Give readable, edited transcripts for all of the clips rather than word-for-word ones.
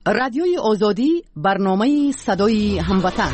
رادیوی آزادی برنامه صدای هموطن.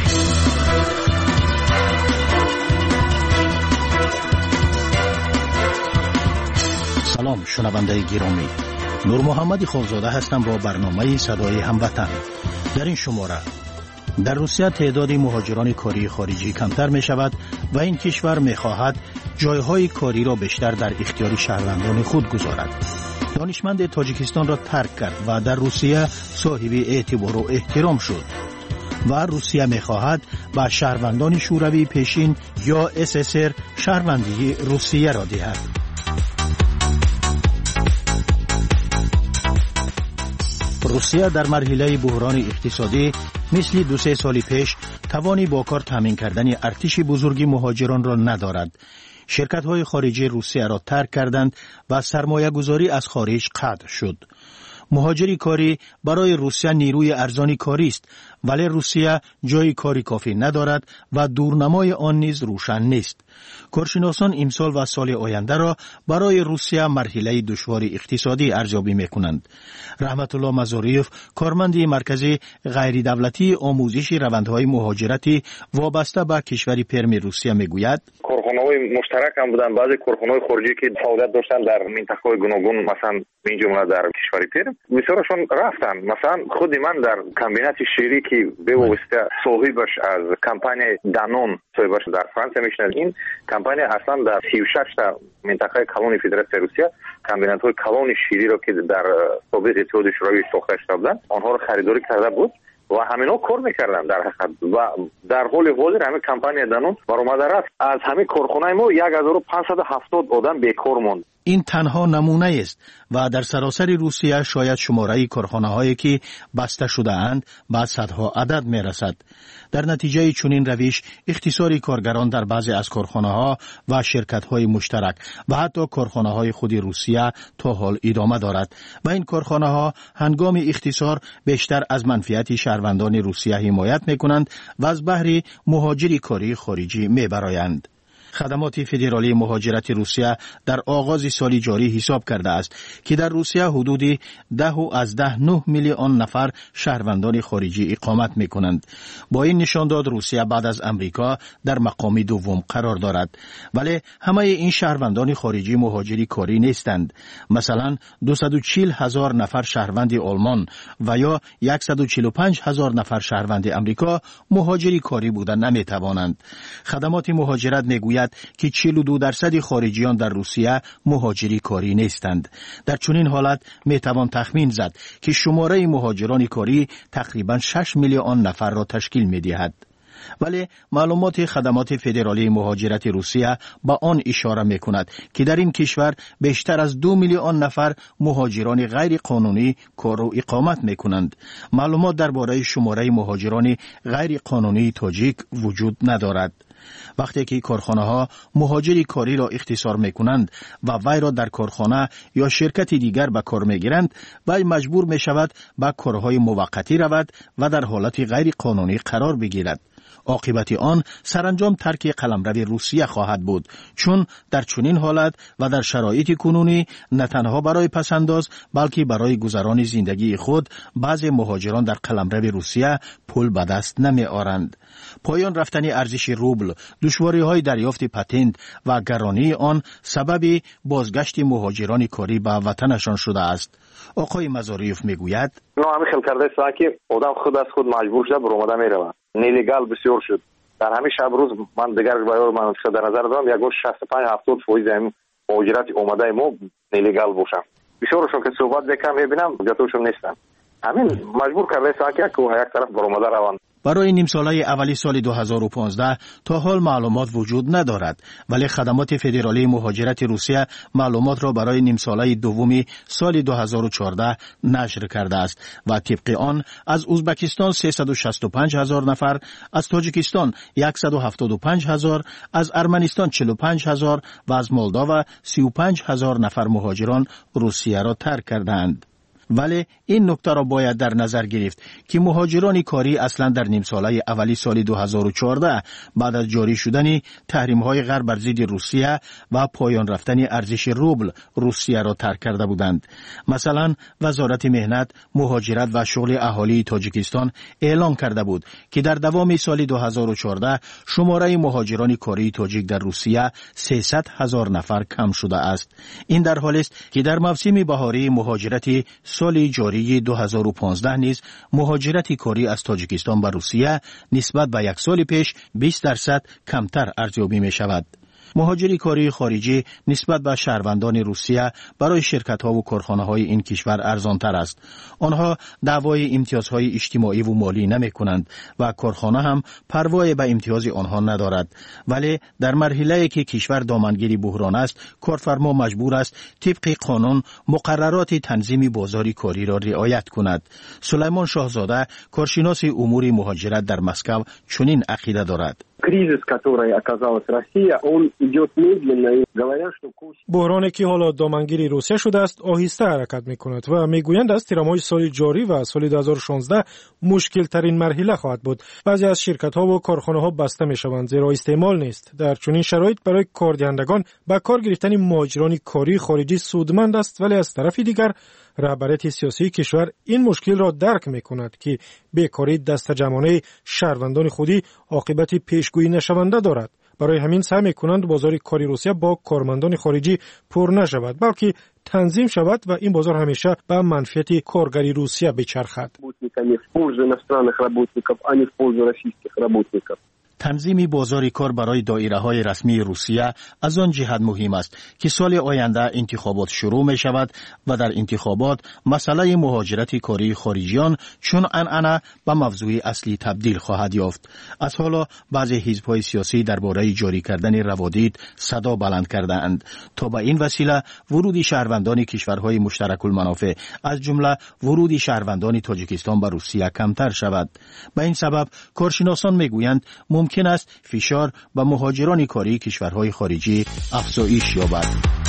سلام شنونده گرامی، نور محمد خوزاده هستم با برنامه صدای هموطن. در این شماره در روسیه تعداد مهاجران کاری خارجی کمتر می شود و این کشور می خواهد جایهای کاری را بیشتر در اختیار شهروندان خود گذارد. دانشمند تاجیکستان را ترک کرد و در روسیه صاحب اعتبار و احترام شد و روسیه می خواهد به شهروندان شوروی پیشین یا SSR شهروندی روسیه را دهد. روسیه در مرحله بحران اقتصادی مثل 2-3 سال پیش توانی با کار تامین کردن ارتش بزرگی مهاجران را ندارد. شرکت‌های خارجی روسیه را ترک کردند و سرمایه گذاری از خارج قطع شد. مهاجری کاری برای روسیه نیروی ارزانی کاری است، ولی روسیه جای کاری کافی ندارد و دورنمای آن نیز روشن نیست. کارشناسان امسال و سال آینده را برای روسیه مرحله دشوار اقتصادی ارزیابی می‌کنند. رحمت الله مزاریف، کارمند مرکز غیر دولتی آموزش روندهای مهاجرتی وابسته به کشور پرم روسیه میگوید: کارخانه‌های مشترک هم بودن، بعضی کارخانه‌های خارجی که فعالیت داشتن در منطقه‌های گوناگون، مثلا این جمله در کشور پرم، بسیارشون رفتن. مثلا خود من در کمبینات شیری که به واسطه صاحبش از کمپانی دانون صاحبش در فرانسه میشنه، این کمپانی اصلا در 36 تا منطقه کلون فدراسیون روسیه کمبینات‌های کلون شیری را که در سابق اتحاد شوروی ساخته شده بودند آنها را خریداری کرده بود و همینا کار میکردن در حقیقت. و در حال حاضر همین کمپانی دانون برآمده رفت، از همین کارخانه ما 1570 آدم بیکار ماند. این تنها نمونه است و در سراسر روسیه شاید شماره کارخانه‌هایی که بسته شده اند به صدها عدد می رسد. در نتیجه چنین روش اختصار کارگران در بعضی از کارخانه‌ها و شرکت‌های مشترک و حتی کارخانه‌های خود روسیه تا حال ادامه دارد و این کارخانه‌ها هنگام اختصار بیشتر از منفعت شهروندان روسیه حمایت می‌کنند و از بهره مهاجری کاری خارجی می‌برآیند. خدمات فدرالی مهاجرت روسیه در آغاز سال جاری حساب کرده است که در روسیه حدود 10 میلیون نفر شهروندان خارجی اقامت می کنند. با این نشانداد روسیه بعد از امریکا در مقام دوم قرار دارد، ولی همه این شهروندان خارجی مهاجری کاری نیستند. مثلا 240,000 نفر شهروند آلمان و یا 145,000 نفر شهروند امریکا مهاجری کاری بودن نمی توانند. خدمات مهاجرت می گوید که 42% خارجیان در روسیه مهاجری کاری نیستند. در چنین حالت می توان تخمین زد که شماره مهاجران کاری تقریبا 6 میلیون نفر را تشکیل می دهد. ولی معلومات خدمات فدرالی مهاجرت روسیه با آن اشاره می کند که در این کشور بیشتر از 2 میلیون نفر مهاجران غیر قانونی کار و اقامت می کنند. معلومات درباره شماره مهاجران غیر قانونی تاجیک وجود ندارد. وقتی که کارخانه‌ها مهاجری کاری را اختصار می‌کنند و وی را در کارخانه یا شرکت دیگر به کار می‌گیرند، وی مجبور می‌شود به کارهای موقتی رود و در حالت غیر قانونی قرار بگیرد. عاقبت آن سرانجام ترک قلمرو روسیه خواهد بود، چون در چنین حالت و در شرایط کنونی نه تنها برای پسنداز بلکه برای گذران زندگی خود بعضی مهاجران در قلمرو روسیه پول به دست نمی آورند. پایان رفتن ارزش روبل، دشواری‌های دریافت پتنت و گرانی آن سبب بازگشت مهاجران کاری به وطنشان شده است. آقای مزاریف میگوید: همین خیلی کرده است که آدم خود از خود مجبور شده برآمده میرود. نیلیگال بسیار شد. در همین شب روز من دیگر برای من در نظر دارم 65-70% همین مهاجرت اومده ما نیلیگال باشن. بسیارشون که صحبت بکنم میبینم جاتوشون نیستن. همین مجبور کرده است که یک طرف برآمده روند. برای نیم ساله اولی سال 2015 تا حال معلومات وجود ندارد، ولی خدمات فدرالی مهاجرت روسیه معلومات را برای نیم ساله دومی سال 2014 نشر کرده است و طبق آن از ازبکستان 365,000 نفر، از تاجیکستان 175,000، از ارمنستان 45,000 و از مولداوا 35,000 نفر مهاجران روسیه را ترک کردند. ولی این نکته را باید در نظر گرفت که مهاجران کاری اصلا در نیم ساله اولی سال 2014 بعد از جاری شدن تحریم‌های غرب بر ضد روسیه و پایان رفتن ارزش روبل روسیه را ترک کرده بودند. مثلا وزارت مهنت، مهاجرت و شغل اهالی تاجیکستان اعلام کرده بود که در دوام سال 2014 شماره مهاجران کاری تاجیک در روسیه 300,000 نفر کم شده است. این در حالی است که در موسم بهاری مهاجرت سال جاری 2015 نیز مهاجرت کاری از تاجیکستان به روسیه نسبت به یک سال پیش 20% کمتر ارزیابی می شود. مهاجری کاری خارجی نسبت به شهروندان روسیه برای شرکت‌ها و کارخانه‌های این کشور ارزان‌تر است. آنها دعوای امتیازهای اجتماعی و مالی نمی‌کنند و کارخانه هم پروای به امتیاز آنها ندارد. ولی در مرحله‌ای که کشور دامنگیر بحران است، کارفرما مجبور است طبق قانون مقررات تنظیم بازار کاری را رعایت کند. سلیمان شاهزاده، کارشناس امور مهاجرت در مسکو، چنین عقیده دارد. Кризис, который оказалась Россия, он идет медленно и говорят, что بحرانی که حالا دامنگیر روسیه شده است آهسته حرکت می‌کند و میگویند از تیرمای سال جاری و سال 2016 مشکل ترین مرحله خواهد بود. بعضی از شرکت‌ها و کارخانه‌ها بسته می‌شوند زیرا استعمال نیست. در چنین شرایط برای کاردهندگان به کار گرفتن مهاجران کاری خارجی سودمند است، ولی از طرف دیگر رهبریت سیاسی کشور این مشکل را درک می‌کند که بیکاری دست جمعانه شهروندان خودی عاقبت پیشگویی نشونده دارد. برای همین سعی می‌کنند بازار کاری روسیه با کارمندان خارجی پر نشود، بلکه تنظیم شود و این بازار همیشه به منفعت کارگری روسیه بچرخد. تنظیم بازار کار برای دایره‌های رسمی روسیه از آن جهت مهم است که سال آینده انتخابات شروع می شود و در انتخابات مسئله مهاجرت کاری خارجیان چون عنعنه به موضوع اصلی تبدیل خواهد یافت. از حالا بعضی حزب‌های سیاسی درباره جاری کردن روادید صدا بلند کرده‌اند تا به این وسیله ورود شهروندان کشورهای مشترک المنافع از جمله ورود شهروندان تاجیکستان به روسیه کمتر شود. به این سبب کارشناسان میگویند ممکن است فشار به مهاجران کاری کشورهای خارجی افزایش یابد.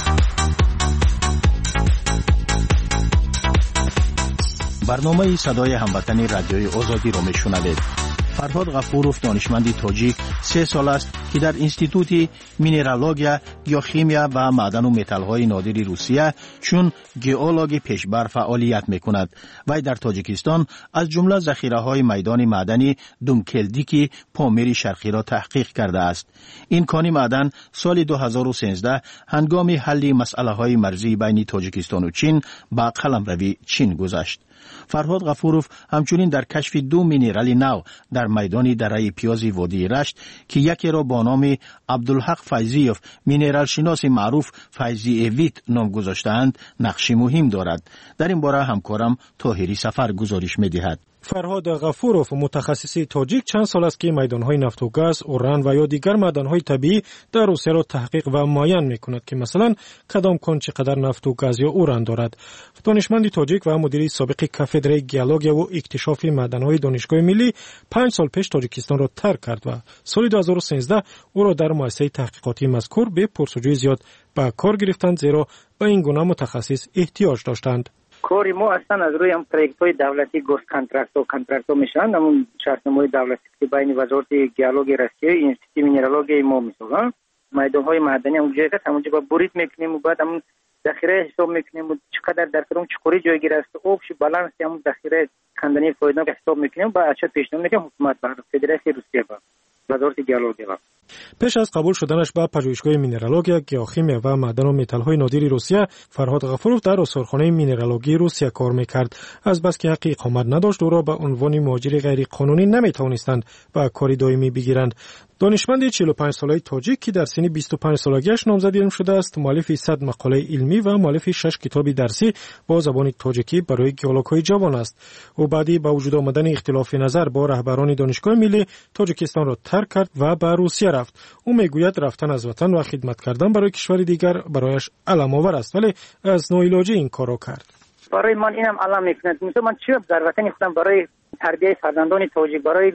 برنامه صدای هموطن رادیوی آزادی را میشنوید. فرهاد غفوروف دانشمند تاجیک 3 سال است که در انستیتوت مینرالوژیا، گیاخیمیا و معدن و متال‌های نادر روسیه چون گئولوگ پیشبر فعالیت می‌کند. وی در تاجیکستان از جمله ذخیره‌های میدان معدنی دومکلدیکی پامیر شرقی را تحقیق کرده است. این کان معدن سال 2013 هنگام حل مسئله‌های مرزی بین تاجیکستان و چین به قلمروی چین گذشت. فرهاد غفوروف همچنین در کشف 2 مینرال نو در میدان دره پیازی وادی رشت که یکی را با نام عبدالحق فیضیوف مینرال شناس معروف فیضی اویت نام گذاشته‌اند نقش مهم دارد. در این باره همکارم طاهری سفر گزارش می‌دهد. فرهاد غفوروف متخصص تاجیک چند سال است که میدان‌های نفت و گاز، اوران و یا دیگر معدن‌های طبیعی در روسیه را تحقیق و معاین می‌کند که مثلا کدام کان چقدر نفت و گاز یا اوران دارد. دانشمند تاجیک و مدیر سابق کافدره گیولوژی و اکتشاف معدن‌های دانشگاه ملی 5 سال پیش تاجیکستان را ترک کرد و سال 2013 او را در مؤسسه تحقیقاتی مذکور به پرسجوی زیاد به کار گرفتند زیرا به این گونه متخصص احتیاج داشتند. کاری ما اصلا از روی هم پروژه‌های دولتی گوست کانترکت میشن، همون شرطنامه‌های دولتی که بین وزارت گیولوژی روسیه انستیتوت مینرالوژی ما میسازن، میدان‌های معدنی اونجا که همونجا با برید میکنیم و بعد همون ذخیره حساب میکنیم و چقدر در کدوم چقوری جایگیر است آبش بالانس همون ذخیره کندنی فایده حساب میکنیم با اچ پیشنهاد میکنیم حکومت به فدراسیون روسیه با وزارت گیولوژی. پیش از قبول شدنش به پژوهشگاه مینرالوژیا، گیاخیمیا و معدن و متال‌های نادر روسیه، فرهاد غفوروف در آثارخانه مینرالوژی روسیه کار می‌کرد. از بس که حق اقامت نداشت او را به عنوان مهاجر غیر قانونی نمی‌توانستند به کاری دائمی بگیرند. دانشمند 45 ساله تاجیک که در سن 25 سالگیش نامزد علم شده است، مؤلف 100 مقاله علمی و مؤلف 6 کتاب درسی با زبان تاجیکی برای گیولوگ‌های جوان است. او بعدی با وجود آمدن اختلاف نظر با رهبران دانشگاه ملی تاجیکستان را ترک کرد و به روسیه رفت. او میگوید رفتن از وطن و خدمت کردن برای کشور دیگر برایش علم آور است، ولی از ناعلاجی این کارو کرد. برای من اینم علم میکنه. مثلا من چی در وطن خودم برای تربیت فرزندان تاجیک برای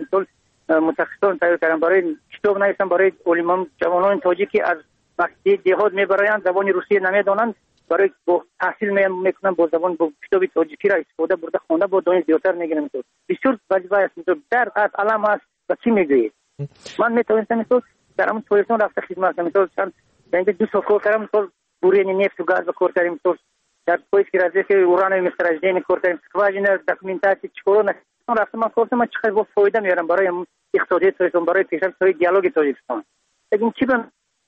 متخصصان تیار کردم، برای کتاب نوشتم برای علمان جوانان تاجیکی از وقتی دهات میبرایند زبان روسی نمیدانند برای تحصیل میکنن با زبان با کتاب تاجیکی را استفاده برده خونده با دانش زیادتر میگیرن. بسیار وظیفه است. در علم است و چی میگویید؟ من میتونستم مثلا در همون پلیسون رفته خدمت کنم. مثلا چند اینجا 2 سال کار کردم. مثلا بورین نفت و گاز کار کردم. مثلا در پلیس که راځي که اوران مسترجدین کار کردم. واجنه داکومنتاسی چکو نه رفتم من کارم من چقدر با فایده میارم برای اقتصادی تاجیکستان، برای پیشرفت دیالوگ تاجیکستان. لیکن چی بن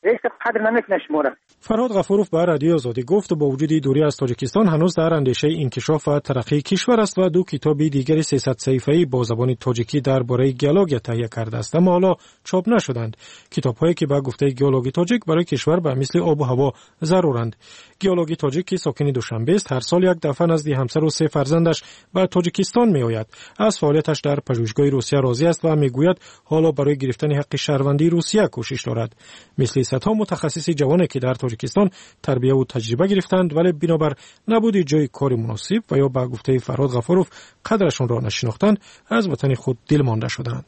فرهاد غفوروف به رادیو آزادی گفت با وجود دوری از تاجیکستان هنوز در اندیشه انکشاف و ترقی کشور است و 2 کتاب دیگر 300 صفحه‌ای با زبان تاجیکی درباره گیالوگ تهیه کرده است، اما حالا چاپ نشدند. کتاب‌هایی که به گفته گیالوگ تاجیک برای کشور به مثل آب و هوا ضرورند. گیالوگ تاجیک که ساکن دوشنبه است، هر سال یک دفعه نزد همسر و 3 فرزندش به تاجیکستان میآید. از فعالیتش در پژوهشگاه روسیه راضی است و میگوید حالا برای گرفتن حق شهروندی روسیه کوشش دارد. مثل صدها متخصص جوانی که در تاجیکستان تربیت و تجربه گرفتند ولی بنابر نبود جای کار مناسب و یا به گفته فرهاد غفوروف قدرشون را نشناختند، از وطن خود دل مانده شدند.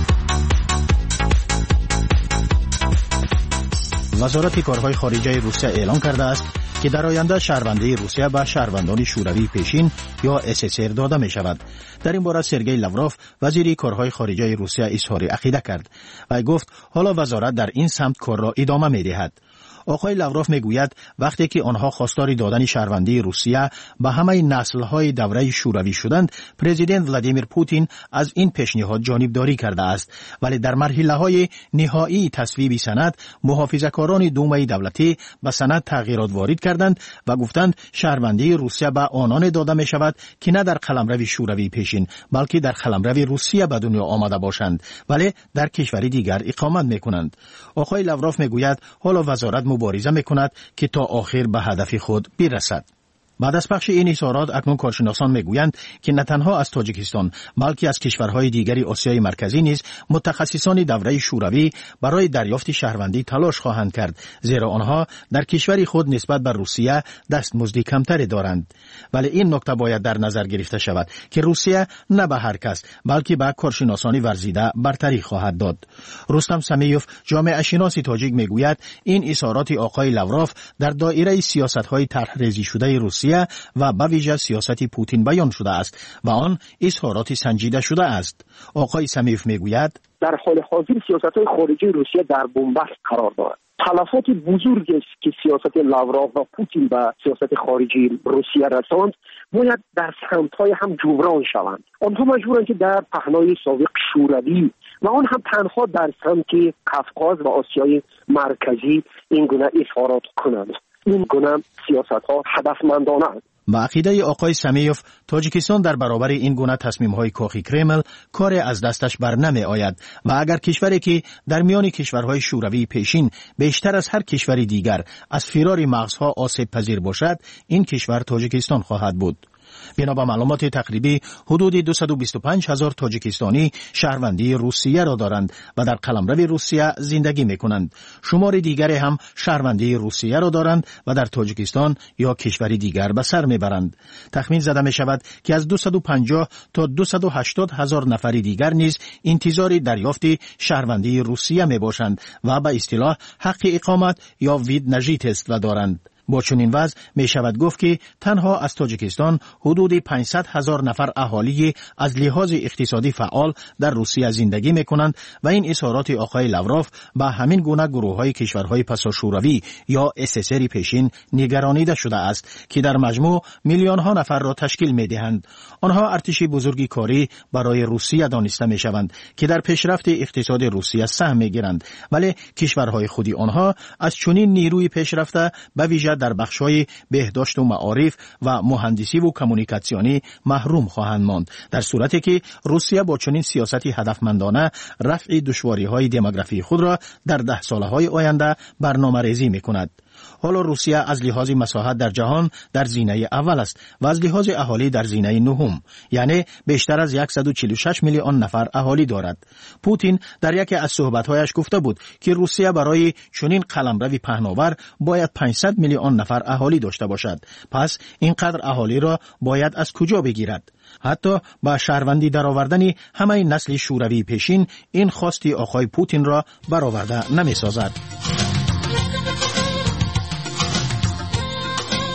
وزارت کارهای خارجه روسیه اعلام کرده است که در آینده شهروندی روسیه به شهروندان شوروی پیشین یا SSR داده می شود. در این باره سرگئی لاوروف وزیر کارهای خارجه روسیه اظهار عقیده کرد و گفت حالا وزارت در این سمت کار را ادامه می دهد. آقای لاوروف میگوید وقتی که آنها خواستار دادن شهروندی روسیه به همه نسل‌های دوره شوروی شدند، پرزیدنت ولادیمیر پوتین از این پیشنهاد جانبداری کرده است، ولی در مرحله‌های نهایی تصویب سند محافظه‌کاران دومای دولتی به سند تغییرات وارد کردند و گفتند شهروندی روسیه به آنان داده می شود که نه در قلمرو شوروی پیشین بلکه در قلمرو روسیه به دنیا آمده باشند ولی در کشوری دیگر اقامت می‌کنند. آقای لاوروف میگوید حالا وزارت مبارزه میکند که تا آخر به هدف خود برسد. بعد از پخش این اظهارات اکنون کارشناسان میگویند که نه تنها از تاجیکستان بلکه از کشورهای دیگری آسیای مرکزی نیز متخصصان دوره شوروی برای دریافت شهروندی تلاش خواهند کرد، زیرا آنها در کشور خود نسبت به روسیه دستمزدی کمتری دارند. ولی این نکته باید در نظر گرفته شود که روسیه نه به هر کس بلکه به کارشناسان ورزیده برتری خواهد داد. رستم سمیوف جامعه شناس تاجیک میگوید این اظهارات آقای لاوروف در دایره سیاست‌های طرح‌ریزی شده روسیه و به ویژه سیاست پوتین بیان شده است و آن اظهارات سنجیده شده است. آقای سمیوف میگوید در حال حاضر سیاست‌های خارجی روسیه در بنبست قرار دارد. تلفات بزرگی است که سیاست لاوروف و پوتین به سیاست خارجی روسیه رساند باید در سمت‌های هم جبران شوند. آنها مجبورند که در پهنای سابق شوروی و آن هم تنها در سمت قفقاز و آسیای مرکزی این گونه اظهارات کنند. این گونه سیاست‌ها هدفمندانه است. با عقیده آقای سمیوف تاجیکستان در برابر این گونه تصمیم‌های کاخی کرمل کار از دستش بر نمی آید و اگر کشوری که در میان کشورهای شوروی پیشین بیشتر از هر کشوری دیگر از فرار مغزها آسیب پذیر باشد، این کشور تاجیکستان خواهد بود. بنا به معلومات تقریبی حدود 225,000 تاجیکستانی شهروندی روسیه را دارند و در قلمرو روسیه زندگی می‌کنند. شمار دیگری هم شهروندی روسیه را دارند و در تاجیکستان یا کشوری دیگر به سر میبرند. تخمین زده می شود که از 250 تا 280,000 نفر دیگر نیز انتظار دریافت شهروندی روسیه می باشند و به اصطلاح حق اقامت یا وید نژیتست دارند. با چنین وضع می شود گفت که تنها از تاجیکستان حدود 500,000 نفر اهالی از لحاظ اقتصادی فعال در روسیه زندگی می کنند و این اظهارات آقای لاوروف به همین گونه گروه های کشورهای پساشوروی یا SSR پیشین نگرانیده شده است که در مجموع میلیون ها نفر را تشکیل می دهند. آنها ارتش بزرگی کاری برای روسیه دانسته می شوند که در پیشرفت اقتصاد روسیه سهم می گیرند، ولی کشورهای خودی آنها از چنین نیروی پیشرفته به ویژه در بخش‌های بهداشت و معارف و مهندسی و کمونیکاسیونی محروم خواهند ماند، در صورتی که روسیه با چنین سیاستی هدفمندانه رفع دشواری‌های دموگرافی خود را در 10 سال‌های آینده برنامه‌ریزی می‌کند. حالا روسیه از لحاظ مساحت در جهان در زینه اول است و از لحاظ اهالی در زینه نهم، یعنی بیشتر از 146 میلیون نفر اهالی دارد. پوتین در یکی از صحبت‌هایش گفته بود که روسیه برای چنین قلمرو پهناور باید 500 میلیون نفر اهالی داشته باشد. پس اینقدر اهالی را باید از کجا بگیرد؟ حتی با شهروندی درآوردن همه نسل شوروی پیشین این خواستی آقای پوتین را برآورده نمی‌سازد.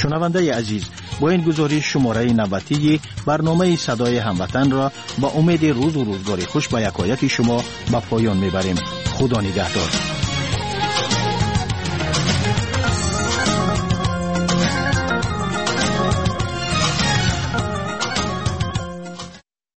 شنونده عزیز، با این گزارش شماره نوبتی برنامه صدای هموطن را با امید روز و روزگار خوش به یکایک شما به پایان میبریم. خدا نگهدار.